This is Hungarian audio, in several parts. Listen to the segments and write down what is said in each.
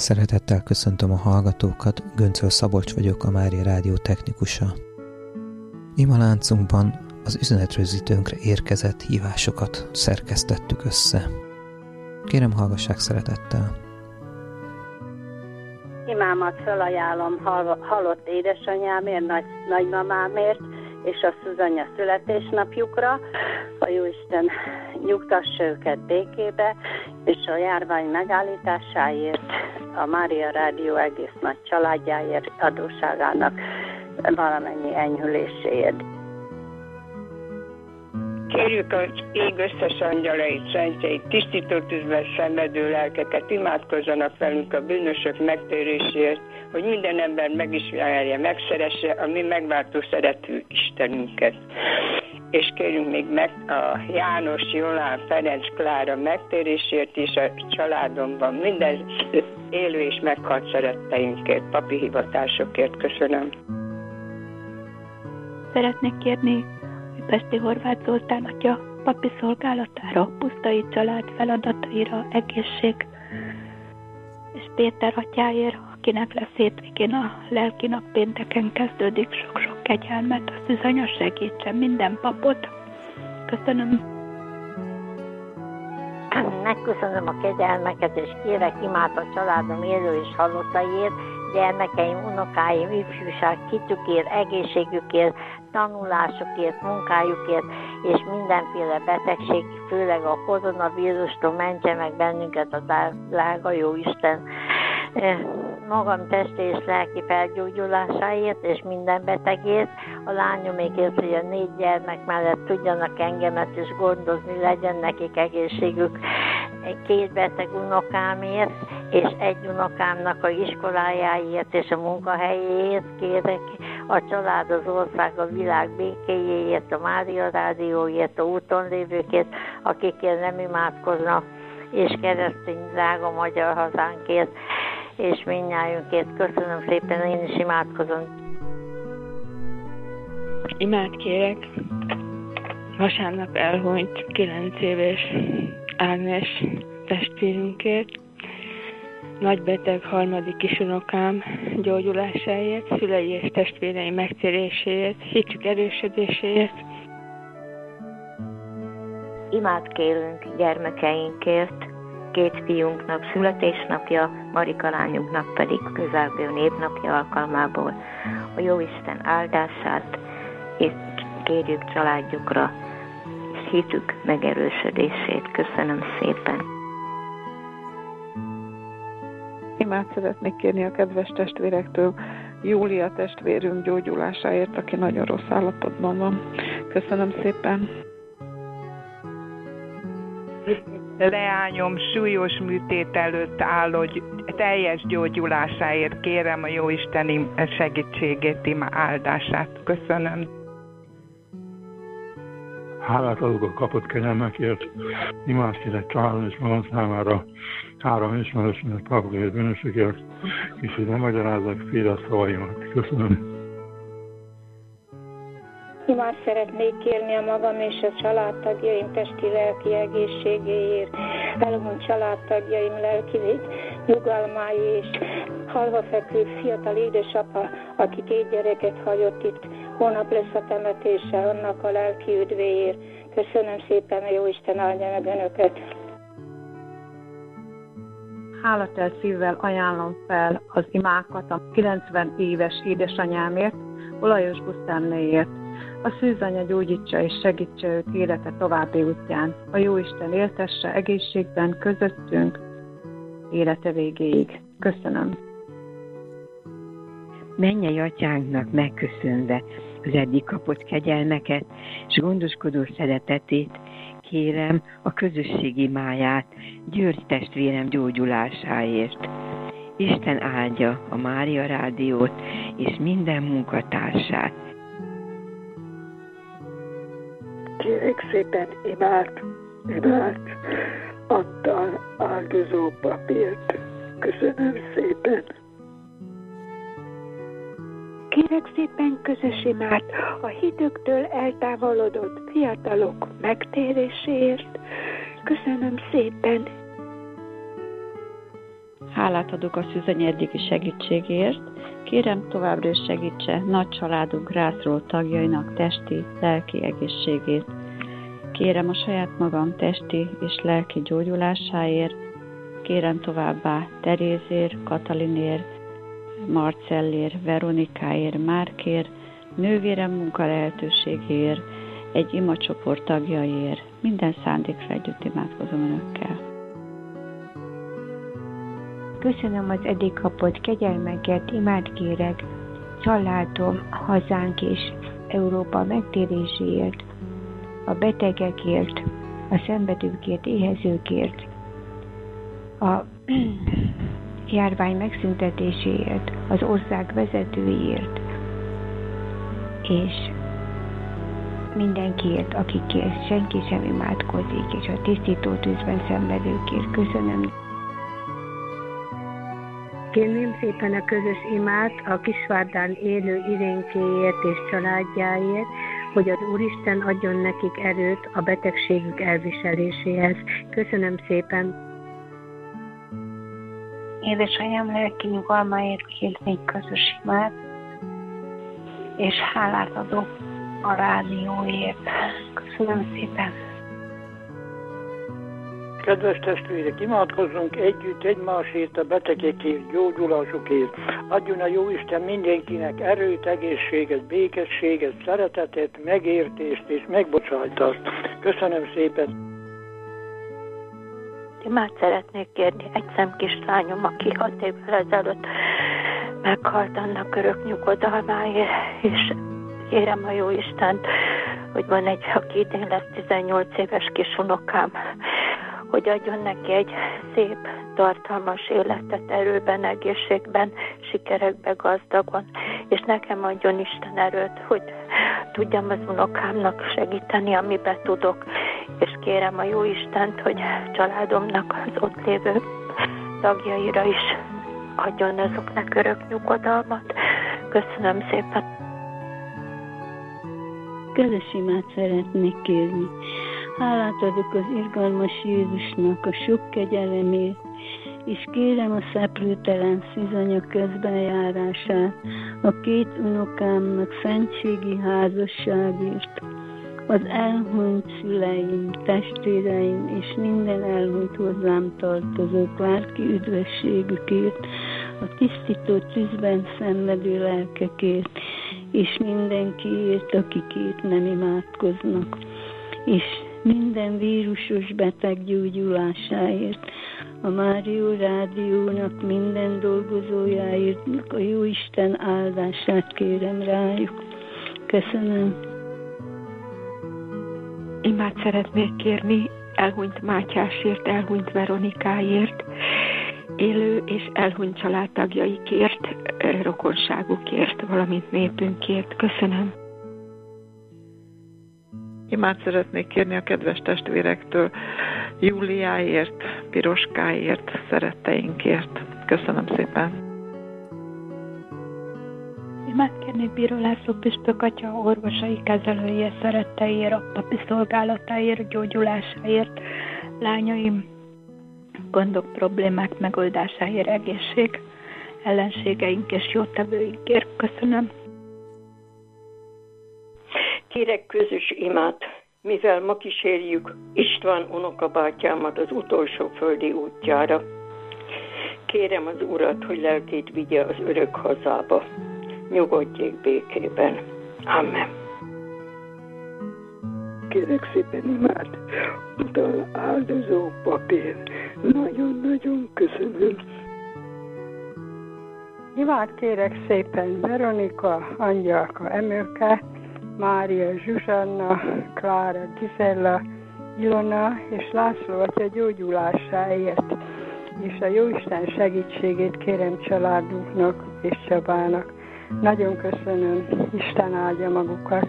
Szeretettel köszöntöm a hallgatókat, Göncöl Szabolcs vagyok, a Mária Rádió technikusa. Imaláncunkban az üzenetrögzítőnkre érkezett hívásokat szerkesztettük össze. Kérem, hallgassák szeretettel! Imámat felajánlom halott édesanyámért, nagymamámért, és a Szuzanya születésnapjukra. A Jóisten nyugtassa őket békébe, és a járvány megállításáért, a Mária Rádió egész nagy családjáért, adósságának valamennyi enyhüléséért. Kérjük az ég összes angyalait, szentjeit, tisztító tűzben szenvedő lelkeket, imádkozzanak velünk a bűnösök megtéréséért, hogy minden ember megismerje, megszeresse a mi megváltó szerető Istenünket. És kérjünk még meg a János, Jolán, Ferenc, Klára megtérésért is a családomban, minden élő és meghalt szeretteinkért, papi hivatásokért. Köszönöm. Szeretnék kérni Pesti Horváth Zoltán atya papi szolgálatára, pusztai család feladataira, egészség, és Péter atyáért, akinek lesz hétvégén a lelki nap, pénteken kezdődik, sok-sok kegyelmet, a Szűzanya segítsen minden papot. Köszönöm. Megköszönöm a kegyelmeket, és kérek imád a családom élő és halottaiért, gyermekeim, unokáim, ifjúság, kitükért, egészségükért, tanulásukért, munkájukért, és mindenféle betegség, főleg a koronavírustól mentse meg bennünket a drága jó Isten. Magam testi és lelki felgyógyulásáért, és minden betegért, a lányomékért, hogy a 4 gyermek mellett tudjanak engemet is gondozni, legyen nekik egészségük. 2 beteg unokámért, és 1 unokámnak a iskolájáért és a munkahelyéért kérek, a család, az ország, a világ békéjéért, a Mária Rádióért, a úton lévőkért, akikért nem imádkoznak, és keresztény drága magyar hazánkért, és mindnyájunkért. Köszönöm szépen, én is imádkozom. Imád kérek vasárnap elhunyt 9 éves Ágnes testvérünkért, nagybeteg 3. kisunokám gyógyulásáért, szülei és testvéreim megtéréséért, hitük erősödéséért. Imád kérünk gyermekeinkért, 2 fiunknak születésnapja, Marika lányunknak pedig közelgő névnapja alkalmából a Jóisten áldását, és kérjük családjukra és hitük megerősödését. Köszönöm szépen! Imát szeretnék kérni a kedves testvérektől, Júlia testvérünk gyógyulásáért, aki nagyon rossz állapotban van. Köszönöm szépen! Leányom súlyos műtét előtt álló teljes gyógyulásáért kérem a Jóisteni segítségét, áldását. Köszönöm. Hálát adok a kapott kegyelmekért, imád kérek családom és magam számára, 3 ismerősömet papokért, bűnösökért, és hogy nem magyarázzak félre szavaimat. Köszönöm. Imád szeretnék kérni a magam és a családtagjaim testi-lelki egészségéért, elhunyt családtagjaim lelki nyugalmáért, és halva fekvő fiatal édesapa, aki 2 gyereket hagyott itt, hónap lesz a temetése, annak a lelki üdvéért. Köszönöm szépen, a Jóisten áldja meg önöket. Hálatelt szívvel ajánlom fel az imákat a 90 éves édesanyámért, Olajos Gusztánnéért. A Szűzanya gyógyítsa és segítse őt élete további útján. A Jóisten éltesse egészségben közöttünk élete végéig. Köszönöm. Mennyei atyánknak megköszönve az eddig kapott kegyelmeket és gondoskodó szeretetét, kérem a közösség imáját György testvérem gyógyulásáért. Isten áldja a Mária Rádiót és minden munkatársát. Kérek szépen imád Antal áldozó papírt. Köszönöm szépen. Kérek szépen közös imát a hitüktől eltávolodott fiatalok megtéréséért. Köszönöm szépen. Hálát adok a szűzanya eddigi segítségért. Kérem továbbra is segítse nagy családunk rászoruló tagjainak testi, lelki egészségét. Kérem a saját magam testi és lelki gyógyulásáért. Kérem továbbá Terézér, Katalinért, Marcellér, Veronikáért, Márkért, nővérem munka lehetőségéért, egy imacsoport tagjaiért. Minden szándékra együtt imádkozom önökkel. Köszönöm az eddig kapott kegyelmeket, imád kérek családom, hazánk és Európa megtéréséért, a betegekért, a szenvedőkért, éhezőkért, a járvány megszüntetéséért, az ország vezetőiért, és mindenkiért, akikért senki sem imádkozik, és a tisztító tűzben szenvedőkért. Köszönöm. Kérném szépen a közös imát a Kisvárdán élő Irénkéért és családjáért, hogy az Úristen adjon nekik erőt a betegségük elviseléséhez. Köszönöm szépen. Édesanyám lelki nyugalmáért kérnék közös imát, és hálát adok a rádióért. Köszönöm szépen. Kedves testvérek, imádkozzunk együtt egymásért, a betegekért, gyógyulásukért. Adjon a Jóisten mindenkinek erőt, egészséget, békességet, szeretetet, megértést és megbocsájtást. Köszönöm szépen. Imát szeretnék kérni egy szemkislányom, aki 6 évvel ezelőtt meghalt, annak örök nyugodalmáért, és kérem a Jóistent, hogy van egy, aki idén lesz 18 éves kisunokám, hogy adjon neki egy szép, tartalmas életet, erőben, egészségben, sikerekben, gazdagon, és nekem adjon Isten erőt, hogy tudjam az unokámnak segíteni, amiben tudok, és kérem a Jóistent, hogy családomnak az ott lévő tagjaira is adjon azoknak örök nyugodalmat. Köszönöm szépen. Közös imát szeretnék kérni. Hálát adok az irgalmas Jézusnak a sok kegyelemért, és kérem a szeplőtelen szűzanya közbenjárását a 2 unokámnak szentségi házasságért, az elhunyt szüleim, testvéreim és minden elhunyt hozzám tartozók lelki üdvösségükért, a tisztító tűzben szenvedő lelkekért, és mindenkiért, akikért nem imádkoznak, és minden vírusos beteg gyógyulásáért, a Márió Rádiónak minden dolgozójáért, a Jóisten áldását kérem rájuk. Köszönöm. Imát szeretnék kérni elhunyt Mátyásért, elhunyt Veronikáért, élő és elhunyt családtagjaikért, rokonságukért, valamint népünkért. Köszönöm. Imát szeretnék kérni a kedves testvérektől, Júliáért, Piroskáért, szeretteinkért. Köszönöm szépen. Imát kérni Bíró László püspök atya orvosai kezelője, szeretteiért, a papi szolgálatáért, gyógyulásáért, lányaim gondok, problémák megoldásáért, egészség, ellenségeink és jótevőinkért. Köszönöm. Kérek közös imát, mivel ma kísérjük István unokabátyámat az utolsó földi útjára. Kérem az Urat, hogy lelkét vigye az örök hazába. Nyugodjék békében. Amen. Kérek szépen imát, utal áldozó papír. Nagyon-nagyon köszönöm. Imát kérek szépen Veronika, Angyalka, Emőke, Mária, Zsuzsanna, Klára, Gizella, Ilona és László atya gyógyulásáért, és a Jóisten segítségét kérem családunknak és Csabának. Nagyon köszönöm, Isten áldja magukat.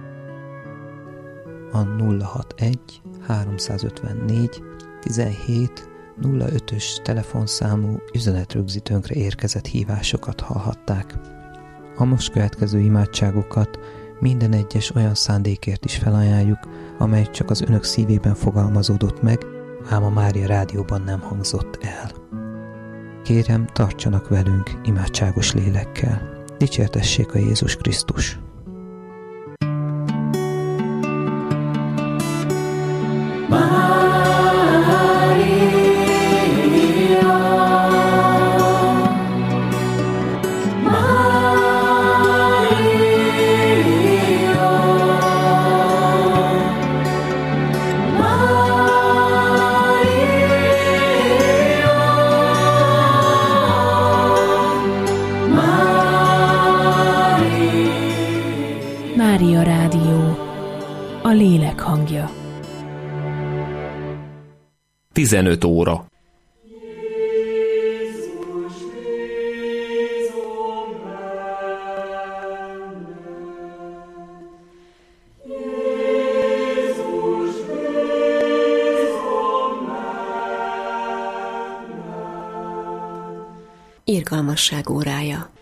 A 061 354 17 05-ös telefonszámú üzenetrögzítőnkre érkezett hívásokat hallhatták. A most következő imádságokat minden egyes olyan szándékért is felajánljuk, amely csak az önök szívében fogalmazódott meg, ám a Mária Rádióban nem hangzott el. kérem, tartsanak velünk imádságos lélekkel. Dicsértessék a Jézus Krisztus! Mária Rádió, a lélek hangja. 15 óra. Irgalmasság órája.